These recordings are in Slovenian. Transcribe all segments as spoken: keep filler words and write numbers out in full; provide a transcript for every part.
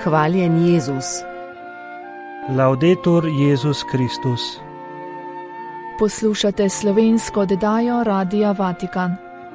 Hvaljen Jezus. Laudetur Jezus Kristus. Poslušate slovensko oddajo Radia Vatikan.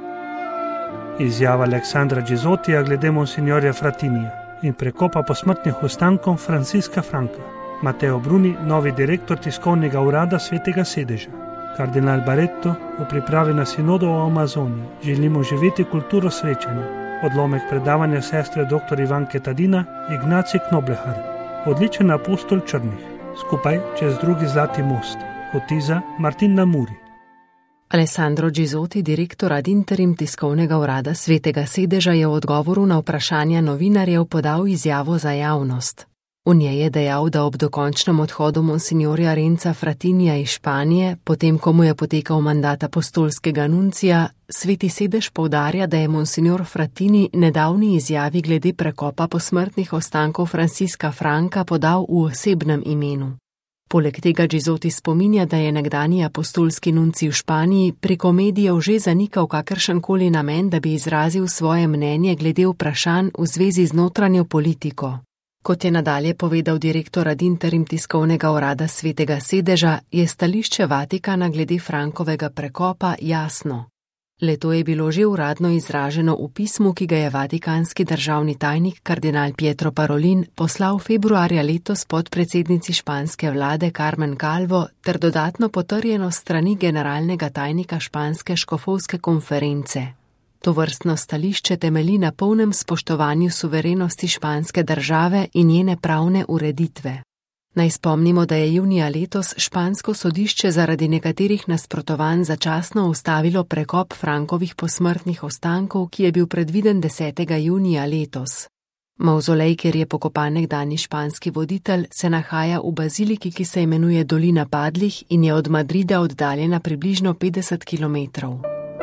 Izjava Aleksandra Džizotija glede monsignorja Fratinija in prekopa posmrtnih ostankov Franciska Franka. Matteo Bruni, novi direktor tiskovnega urada Svetega sedeža. Kardinal Barretto v pripravi na sinodo o Amazoniji. Želimo živeti kulturo srečanja. Odlomek predavanja sestre dr. Ivanke Tadina, Ignacij Knoblehar. Odličen apostol črnih. Skupaj čez drugi zlati most. Otiza Martin Namuri. Alessandro Džizoti, direktor ad interim tiskovnega urada Svetega sedeža, je v odgovoru na vprašanja novinarjev podal izjavo za javnost. V njej je dejal, da ob dokončnem odhodu monsignorja Renca Fratinija iz Španije, potem ko mu je potekal mandat apostolskega nuncija, Sveti sedež poudarja, da je monsignor Fratini nedavni izjavi glede prekopa posmrtnih ostankov Franciska Franka podal v osebnem imenu. Poleg tega Džizoti spominja, da je nekdanji apostolski nuncij v Španiji preko medijev že zanikal kakršenkoli namen, da bi izrazil svoje mnenje glede vprašanj v zvezi z notranjo politiko. Kot je nadalje povedal direktor ad interim tiskovnega urada Svetega sedeža, je stališče Vatikana glede Frankovega prekopa jasno. Le-to je bilo že uradno izraženo v pismu, ki ga je vatikanski državni tajnik kardinal Pietro Parolin poslal februarja letos podpredsednici španske vlade Carmen Calvo ter dodatno potrjeno strani generalnega tajnika španske škofovske konference. Tovrstno stališče temelji na polnem spoštovanju suverenosti španske države in njene pravne ureditve. Naj spomnimo, da je junija letos špansko sodišče zaradi nekaterih nasprotovanj začasno ustavilo prekop Frankovih posmrtnih ostankov, ki je bil predviden desetega junija letos. Mavzolej, kjer je pokopan nekdanji španski voditelj, se nahaja v baziliki, ki se imenuje Dolina padlih in je od Madrida oddaljena približno petdeset kilometrov.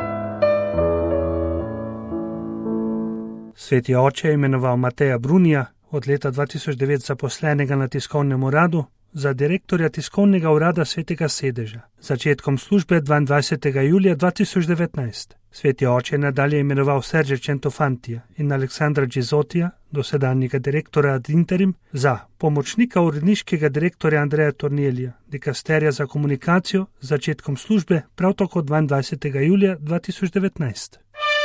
Sveti oče je imenoval Matteja Brunija, od leta dva tisoč devet zaposlenega na tiskovnem uradu, za direktorja tiskovnega urada Svetega sedeža, začetkom službe dvaindvajsetega julija dva tisoč devetnajst. Sveti oče je nadalje imenoval Serge Centofantija in Aleksandra Džizotija, dosedanjega direktora ad interim, za pomočnika uredniškega direktorja Andreja Tornielija, dikasterja za komunikacijo, začetkom službe prav tako dvaindvajsetega julija dva tisoč devetnajst.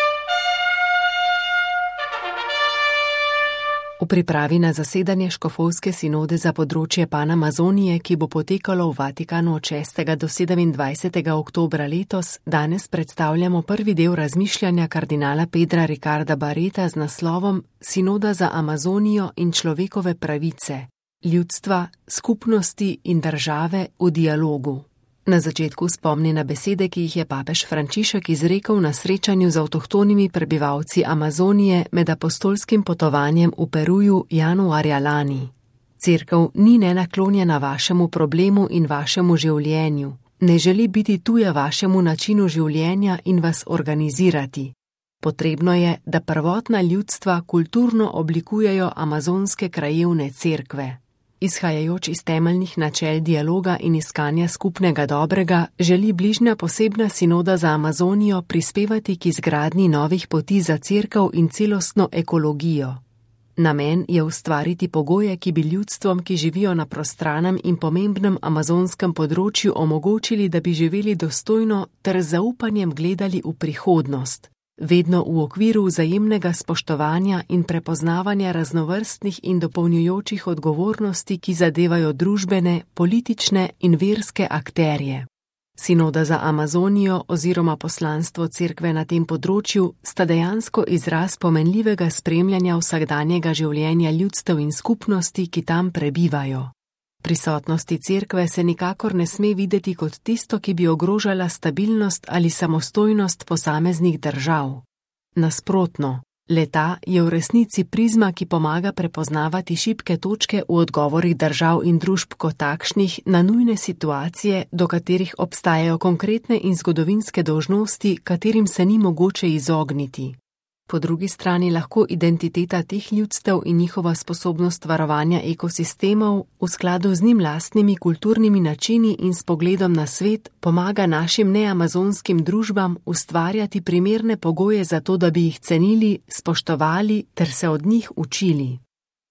V pripravi na zasedanje škofovske sinode za področje Panamazonije, ki bo potekalo v Vatikanu od šestega do sedemindvajsetega oktobra letos, danes predstavljamo prvi del razmišljanja kardinala Pedra Ricarda Barreta z naslovom Sinoda za Amazonijo in človekove pravice, ljudstva, skupnosti in države v dialogu. Na začetku spomni na besede, ki jih je papež Frančišek izrekel na srečanju z avtohtonimi prebivalci Amazonije med apostolskim potovanjem v Peruju januarja lani. Cerkev ni nenaklonjena vašemu problemu in vašemu življenju, ne želi biti tuja vašemu načinu življenja in vas organizirati. Potrebno je, da prvotna ljudstva kulturno oblikujejo amazonske krajevne cerkve. Izhajajoč iz temeljnih načel dialoga in iskanja skupnega dobrega, želi bližnja posebna sinoda za Amazonijo prispevati k izgradnji novih poti za cerkev in celostno ekologijo. Namen je ustvariti pogoje, ki bi ljudstvom, ki živijo na prostranem in pomembnem amazonskem področju, omogočili, da bi živeli dostojno ter z zaupanjem gledali v prihodnost. Vedno v okviru vzajemnega spoštovanja in prepoznavanja raznovrstnih in dopolnjujočih odgovornosti, ki zadevajo družbene, politične in verske akterje. Sinoda za Amazonijo oziroma poslanstvo cerkve na tem področju sta dejansko izraz pomenljivega spremljanja vsakdanjega življenja ljudstev in skupnosti, ki tam prebivajo. Prisotnosti cerkve se nikakor ne sme videti kot tisto, ki bi ogrožala stabilnost ali samostojnost posameznih držav. Nasprotno, le-ta je v resnici prizma, ki pomaga prepoznavati šibke točke v odgovorih držav in družb kot takšnih na nujne situacije, do katerih obstajajo konkretne in zgodovinske dolžnosti, katerim se ni mogoče izogniti. Po drugi strani lahko identiteta teh ljudstev in njihova sposobnost varovanja ekosistemov v skladu z njim lastnimi kulturnimi načini in s pogledom na svet pomaga našim neamazonskim družbam ustvarjati primerne pogoje za to, da bi jih cenili, spoštovali ter se od njih učili.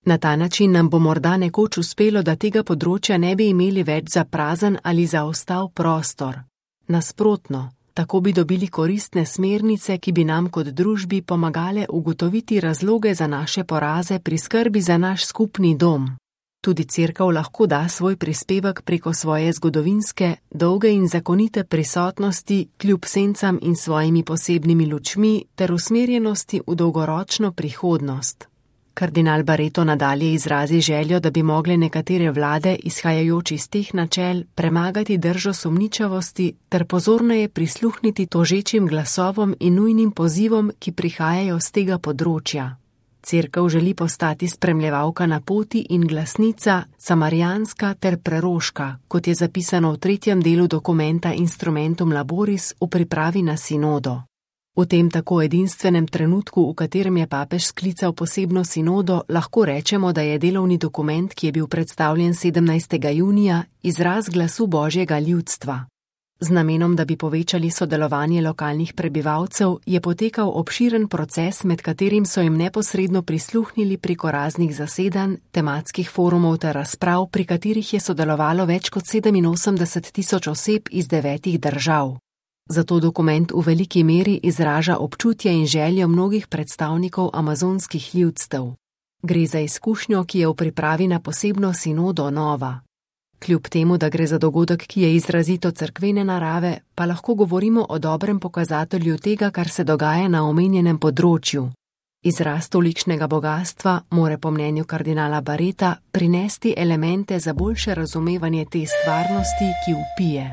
Na ta način nam bo morda nekoč uspelo, da tega področja ne bi imeli več za prazen ali zaostal prostor. Nasprotno, tako bi dobili koristne smernice, ki bi nam kot družbi pomagale ugotoviti razloge za naše poraze pri skrbi za naš skupni dom. Tudi Cerkev lahko da svoj prispevek preko svoje zgodovinske, dolge in zakonite prisotnosti, kljub sencam in svojimi posebnimi lučmi ter usmerjenosti v dolgoročno prihodnost. Kardinal Barreto nadalje izrazi željo, da bi mogle nekatere vlade, izhajajoč iz teh načel, premagati držo sumničavosti ter pozorneje prisluhniti tožečim glasovom in nujnim pozivom, ki prihajajo z tega področja. Cerkev želi postati spremljevalka na poti in glasnica, samarijanska ter preroška, kot je zapisano v tretjem delu dokumenta Instrumentum Laboris v pripravi na sinodo. V tem tako edinstvenem trenutku, v katerem je papež sklical posebno sinodo, lahko rečemo, da je delovni dokument, ki je bil predstavljen sedemnajstega junija, izraz glasu Božjega ljudstva. Z namenom, da bi povečali sodelovanje lokalnih prebivalcev, je potekal obširen proces, med katerim so jim neposredno prisluhnili preko raznih zasedanj, tematskih forumov ter razprav, pri katerih je sodelovalo več kot sedeminosemdeset tisoč oseb iz devetih držav. Zato dokument v veliki meri izraža občutje in željo mnogih predstavnikov amazonskih ljudstev. Gre za izkušnjo, ki je v pripravi na posebno sinodo nova. Kljub temu, da gre za dogodek, ki je izrazito cerkvene narave, pa lahko govorimo o dobrem pokazatelju tega, kar se dogaja na omenjenem področju. Izraz tolikšnega bogastva more po mnenju kardinala Barreta prinesti elemente za boljše razumevanje te stvarnosti, ki vpije.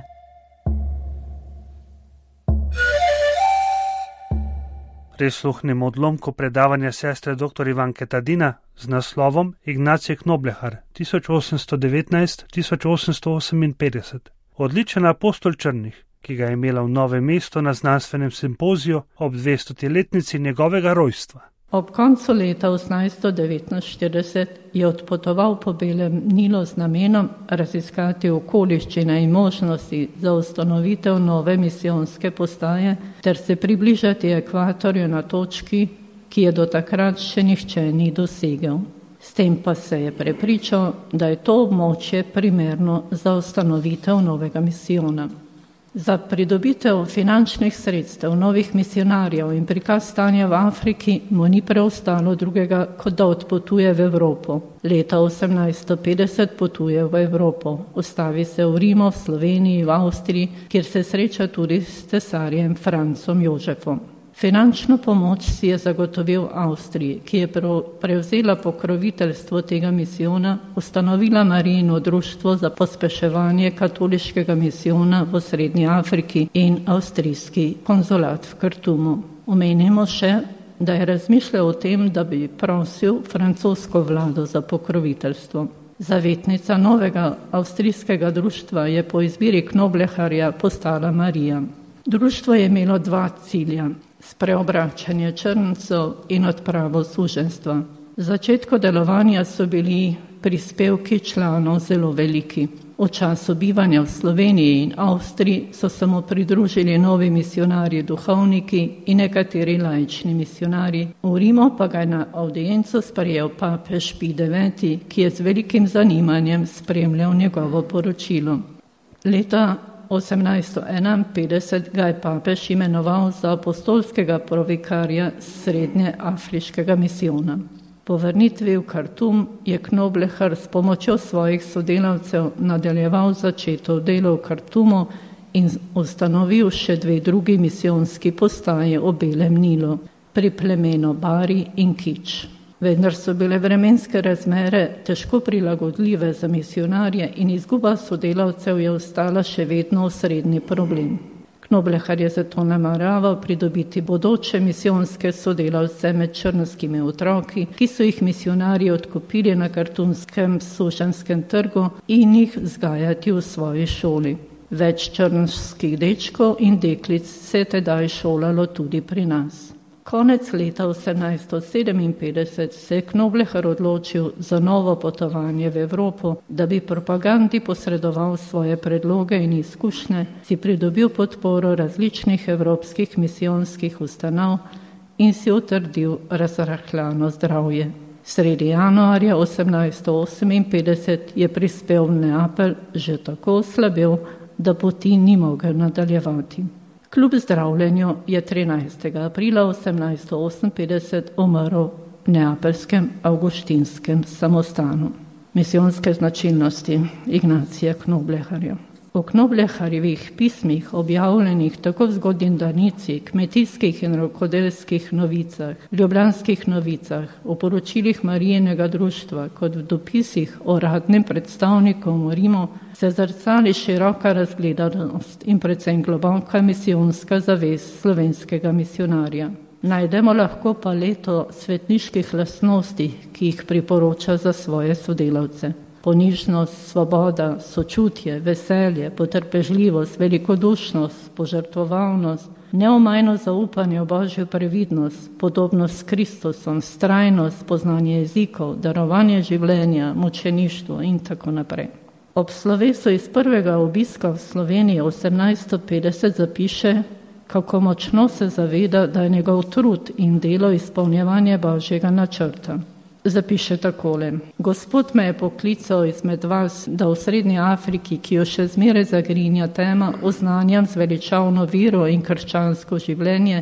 Prisluhnimo odlomku predavanja sestre dr. Ivanke Tadina z naslovom Ignacije Knoblehar tisoč osemsto devetnajst do tisoč osemsto oseminpetdeset. Odličen apostol črnih, ki ga je imela v Novem mestu na znanstvenem simpoziju ob dvestoletnici njegovega rojstva. Ob koncu leta osemnajststo devetinštirideset je odpotoval po Belem Nilu z namenom raziskati okoliščine in možnosti za ustanovitev nove misijonske postaje ter se približati ekvatorju na točki, ki je do takrat še nihče ni dosegel. S tem pa se je prepričal, da je to območje primerno za ustanovitev novega misijona. Za pridobitev finančnih sredstev novih misionarjev in prikaz stanja v Afriki mu ni preostalo drugega, kot da odpotuje v Evropo. Leta osemnajststo petdeset potuje v Evropo. Ustavi se v Rimu, v Sloveniji, v Avstriji, kjer se sreča tudi s cesarjem Francom Jožefom. Finančno pomoč si je zagotovil Avstriji, ki je prevzela pokroviteljstvo tega misijona, ustanovila Marijino društvo za pospeševanje katoliškega misijona v Srednji Afriki in avstrijski konzulat v Kartumu. Omenimo še, da je razmišljal o tem, da bi prosil francosko vlado za pokroviteljstvo. Zavetnica novega avstrijskega društva je po izbiri Knobleharja postala Marija. Društvo je imelo dva cilja: spreobračanje črncev in odpravo suženjstva. V začetku delovanja so bili prispevki članov zelo veliki. V času bivanja v Sloveniji in Avstriji so se mu pridružili novi misionarji, duhovniki in nekateri laični misionarji. V Rimu pa ga je na avdienco sprejel papež Pij deveti, ki je z velikim zanimanjem spremljal njegovo poročilo. Leta osemnajststo enainpetdeset ga je papež imenoval za apostolskega provikarja Srednje afriškega misijona. Po vrnitvi v Kartum je Knoblehar s pomočjo svojih sodelavcev nadaljeval začeto delo v Kartumu in ustanovil še dve drugi misijonski postaji v Belem Nilu, pri plemenu Bari in Kič. Vendar so bile vremenske razmere težko prilagodljive za misionarje in izguba sodelavcev je ostala še vedno osrednji problem. Knoblehar je zato nameraval pridobiti bodoče misijonske sodelavce med črnskimi otroki, ki so jih misionarji odkupili na kartumskem sušanjskem trgu, in jih vzgajati v svoji šoli. Več črnskih dečkov in deklic se je tedaj šolalo tudi pri nas. Konec leta osemnajststo sedeminpetdeset se je Knoblehar odločil za novo potovanje v Evropo, da bi propagandi posredoval svoje predloge in izkušnje, si pridobil podporo različnih evropskih misijonskih ustanov in si utrdil razrahljano zdravje. Sredi januarja osemnajststo oseminpetdeset je prispel v Neapelj že tako oslabel, da poti ni mogel nadaljevati. Kljub zdravljenju je trinajstega aprila osemnajststo oseminpetdeset umrl v neapeljskem avguštinskem samostanu. Misijonske značilnosti Ignacija Knobleharja. V Knobleharjevih pismih, objavljenih tako v Zgodnji Danici, Kmetijskih in rokodelskih novicah, Ljubljanskih novicah, v poročilih Marijinega društva kot v dopisih uradnim predstavnikom v Rimu, se zrcali široka razgledanost in predvsem globoka misijonska zavest slovenskega misionarja. Najdemo lahko paleto svetniških lastnosti, ki jih priporoča za svoje sodelavce. Ponižnost, svoboda, sočutje, veselje, potrpežljivost, velikodušnost, požrtvovalnost, neomajno zaupanje v Božjo previdnost, podobnost s Kristusom, vztrajnost, poznanje jezikov, darovanje življenja, mučeništvo in tako naprej. Ob slovesu iz prvega obiska v Sloveniji osemnajststo petdeset zapiše, kako močno se zaveda, da je njegov trud in delo izpolnjevanje Božjega načrta. Zapiše takole: Gospod me je poklical izmed vas, da v Srednji Afriki, ki jo še zmeraj zagrinja tema, oznanjam z veličavno vero in krščansko življenje,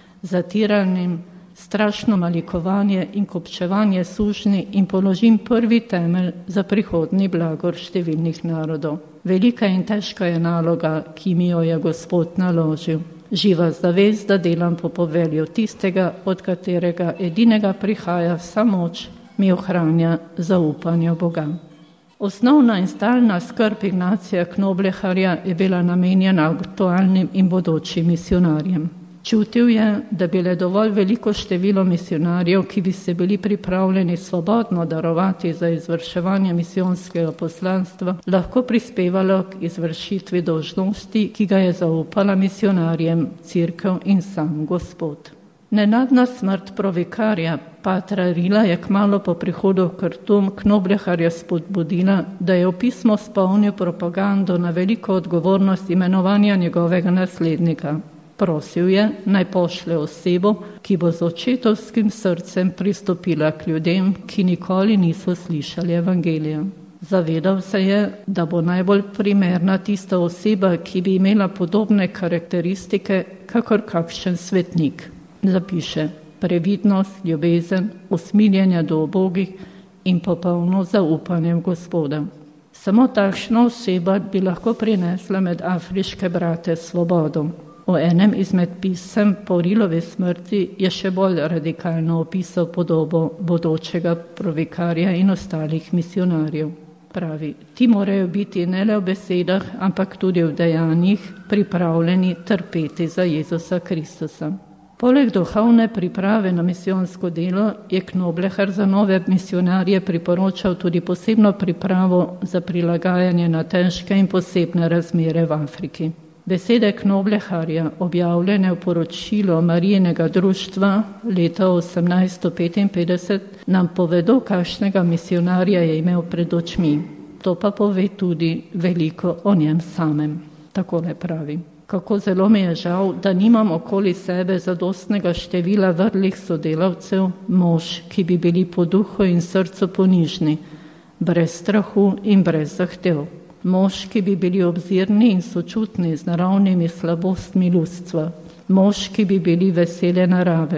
zatiranim strašno malikovanje in kopčevanje sužnji in položim prvi temelj za prihodnji blagor številnih narodov. Velika in težka je naloga, ki mi jo je Gospod naložil. Živa zavest, da delam po povelju tistega, od katerega edinega prihaja vsa moč, mi ohranja zaupanje v Boga. Osnovna in stalna skrb Ignacija Knobleharja je bila namenjena aktualnim in bodočim misionarjem. Čutil je, da bi le dovolj veliko število misionarjev, ki bi se bili pripravljeni svobodno darovati za izvrševanje misijonskega poslanstva, lahko prispevalo k izvršitvi dolžnosti, ki ga je zaupala misionarjem Cerkev in sam Gospod. Nenadna smrt provikarja patra Rila je kmalu po prihodu v Kartum Knobleharja spodbudila, da je v pismo spolnil propagando na veliko odgovornost imenovanja njegovega naslednika. Prosil je, naj pošlje osebo, ki bo z očetovskim srcem pristopila k ljudem, ki nikoli niso slišali evangelija. Zavedal se je, da bo najbolj primerna tista oseba, ki bi imela podobne karakteristike, kakor kakšen svetnik. Zapiše: previdnost, ljubezen, usmiljenje do ubogih in popolno zaupanje v Gospoda. Samo takšna oseba bi lahko prinesla med afriške brate svobodo. V enem izmed pisem po Rilovi smrti je še bolj radikalno opisal podobo bodočega provikarja in ostalih misionarjev. Pravi: ti morajo biti ne le v besedah, ampak tudi v dejanjih pripravljeni trpeti za Jezusa Kristusa. Poleg duhovne priprave na misijonsko delo je Knoblehar za nove misionarje priporočal tudi posebno pripravo za prilagajanje na težke in posebne razmere v Afriki. Besede Knobleharja, objavljene v poročilu Marijinega društva leta osemnajststo petinpetdeset, nam povedo, kakšnega misionarja je imel pred očmi. To pa pove tudi veliko o njem samem. Takole pravi: kako zelo mi je žal, da nimam okoli sebe zadostnega števila vrlih sodelavcev, mož, ki bi bili po duhu in srcu ponižni, brez strahu in brez zahtev. Mož, ki bi bili obzirni in sočutni z naravnimi slabostmi ljudstva. Mož, ki bi bili vesele narave.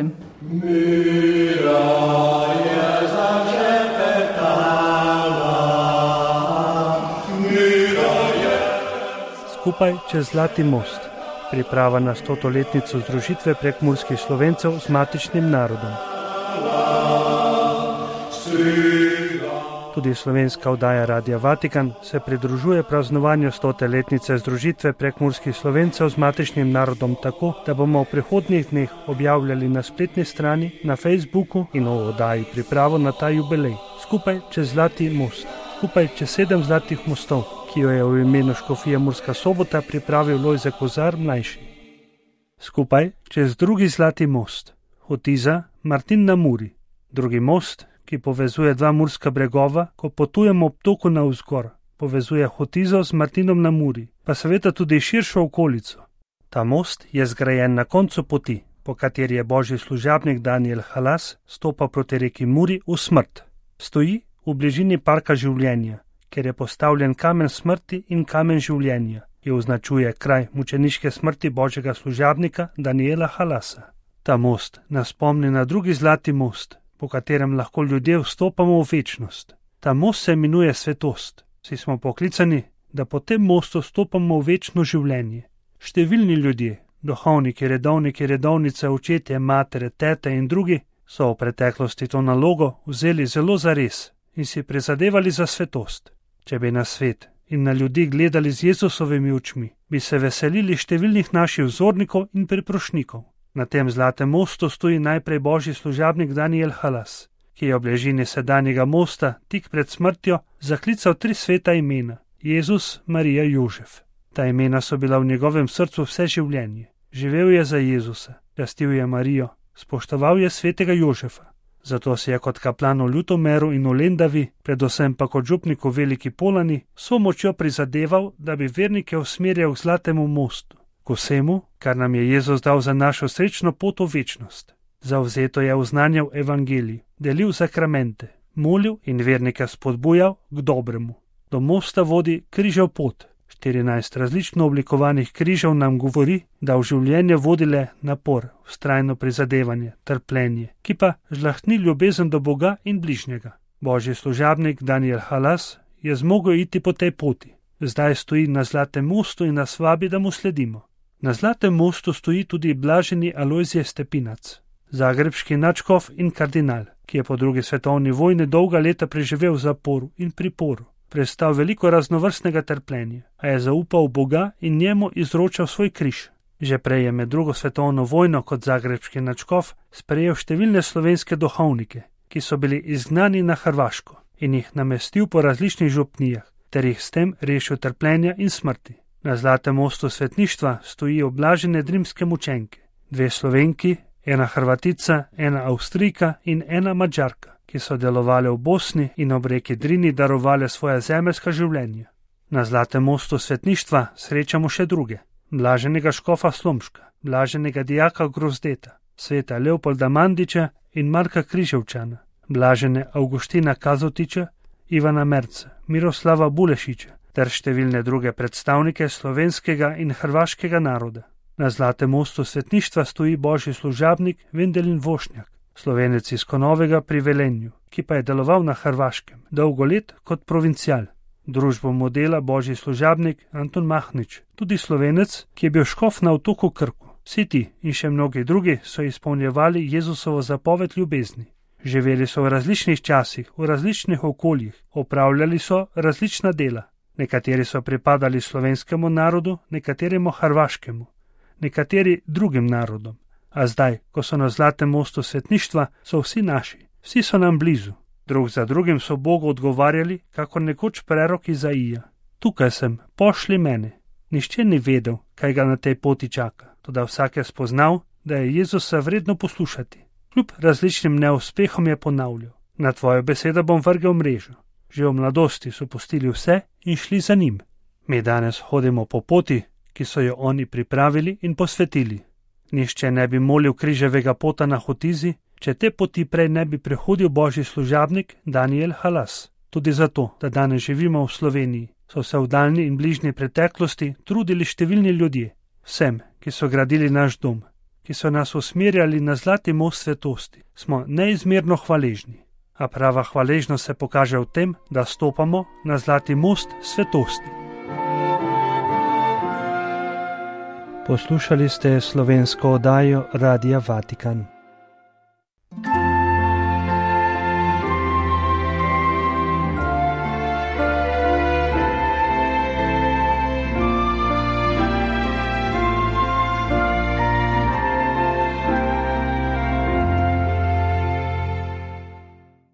Mira je začepetala, mira je. Skupaj čez Zlati most. Priprava na stotoletnico združitve prekmurskih Slovencev z matičnim narodom. Tudi slovenska oddaja Radia Vatikan se pridružuje praznovanju stote letnice združitve prekmurskih Slovencev z matičnim narodom tako, da bomo v prihodnjih dneh objavljali na spletni strani, na Facebooku in v oddaji pripravo na ta jubilej. Skupaj čez Zlati most. Skupaj čez sedem zlatih mostov, ki jo je v imenu Škofije Murska Sobota pripravil Lojze Kozar mlajši. Skupaj čez drugi zlati most. Hotiza Martin na Muri. Drugi most, ki povezuje dva murska bregova, ko potujemo ob toku navzgor, povezuje Hotizo z Martinom na Muri, pa seveda tudi širšo okolico. Ta most je zgrajen na koncu poti. po kateri je božji služabnik Daniel Halas stopal proti reki Muri v smrt. Stoji v bližini parka življenja, kjer je postavljen kamen smrti in kamen življenja, ki označuje kraj mučeniške smrti božjega služabnika Daniela Halasa. Ta most nas spomni na drugi zlati most, po katerem lahko ljudje vstopamo v večnost. Ta most se imenuje svetost. Vsi smo poklicani, da po tem mostu stopamo v večno življenje. Številni ljudje, duhovniki, redovniki, redovnice, očetje, matere, tete in drugi, so v preteklosti to nalogo vzeli zelo zares in si prizadevali za svetost. Če bi na svet in na ljudi gledali z Jezusovimi očmi, bi se veselili številnih naših vzornikov in priprošnikov. Na tem zlatem mostu stoji najprej božji služabnik Daniel Halas, ki je v bližini sedanjega mosta tik pred smrtjo zaklical tri sveta imena: Jezus, Marija, Jožef. Ta imena so bila v njegovem srcu vse življenje. Živel je za Jezusa, častil je Marijo, spoštoval je svetega Jožefa. Zato si je kot kaplan v Ljutomeru in v Lendavi, predvsem pa kot župnik v Veliki Polani, so močjo prizadeval, da bi vernike usmerjal k zlatemu mostu, k vsemu, kar nam je Jezus dal za našo srečno pot v večnost. Zavzeto je oznanjal evangelij, delil sakramente, molil in vernike spodbujal k dobremu. Do mosta vodi križev pot. štirinajst različno oblikovanih križev nam govori, da v življenje vodi le napor, vztrajno prizadevanje, trpljenje, ki pa žlahtni ljubezen do Boga in bližnjega. Božji služabnik Daniel Halas je zmogel iti po tej poti. Zdaj stoji na zlatem mostu in nas vabi, da mu sledimo. Na zlatem mostu stoji tudi blaženi Alojzije Stepinac, zagrebški nadškof in kardinal, ki je po drugi svetovni vojni dolga leta preživel v zaporu in priporu. Prestal veliko raznovrstnega trpljenja, a je zaupal v Boga in njemu izročal svoj križ. Že prej je med drugo svetovno vojno kot zagrebški nadškof sprejel številne slovenske duhovnike, ki so bili izgnani na Hrvaško, in jih namestil po različnih župnijah, ter jih s tem rešil trpljenja in smrti. Na zlatem mostu svetništva stojijo oblažene rimske mučenke, dve Slovenki, ena Hrvatica, ena Avstrijka in ena Madžarka, ki so delovali v Bosni in ob reki Drini darovali svoje zemeljska življenja. Na zlatem mostu svetništva srečamo še druge: blaženega škofa Slomška, blaženega dijaka Grozdeta, sveta Leopolda Mandiča in Marka Križevčana, blažene Avgustina Kazotiča, Ivana Merca, Miroslava Bulešiča ter številne druge predstavnike slovenskega in hrvaškega naroda. Na zlatem mostu svetništva stoji božji služabnik Vendelin Vošnjak, Slovenec iz Konovega pri Velenju, ki pa je deloval na Hrvaškem dolgo let kot provincial. Družbo mu dela božji služabnik Anton Mahnič, tudi Slovenec, ki je bil škof na otoku Krku. Vsi ti in še mnogi drugi so izpolnjevali Jezusovo zapoved ljubezni. Živeli so v različnih časih, v različnih okoljih, opravljali so različna dela. Nekateri so pripadali slovenskemu narodu, nekateremu hrvaškemu, nekateri drugim narodom. A zdaj, ko so na zlatem mostu svetništva, so vsi naši, vsi so nam blizu. Drug za drugim so Bogu odgovarjali, kakor nekoč prerok Izaija: tukaj sem, pošli mene. Nihče ni vedel, kaj ga na tej poti čaka, toda vsak je spoznal, da je Jezusa vredno poslušati. Kljub različnim neuspehom je ponavljal: na tvojo besedo bom vrgel mrežo. Že v mladosti so pustili vse in šli za njim. Mi danes hodimo po poti, ki so jo oni pripravili in posvetili. Nihče ne bi molil križevega pota na Hotizi, če te poti prej ne bi prehodil božji služabnik Daniel Halas. Tudi zato, da danes živimo v Sloveniji, so se v daljni in bližnji preteklosti trudili številni ljudje. Vsem, ki so gradili naš dom, ki so nas usmerjali na zlati most svetosti, smo neizmerno hvaležni. A prava hvaležnost se pokaže v tem, da stopamo na zlati most svetosti. Poslušali ste slovensko oddajo Radia Vatikan.